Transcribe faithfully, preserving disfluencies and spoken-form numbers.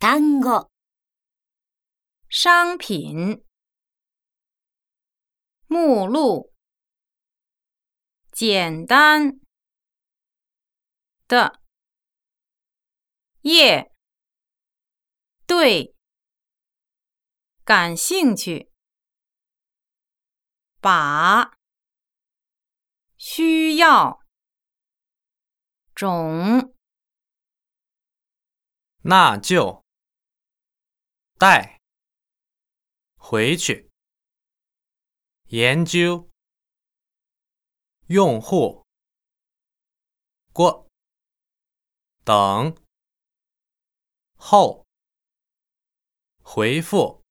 単語、 商品、目录、简单的、页、对、感兴趣、把、需要、种、 那就带回去，研究用户过等后回复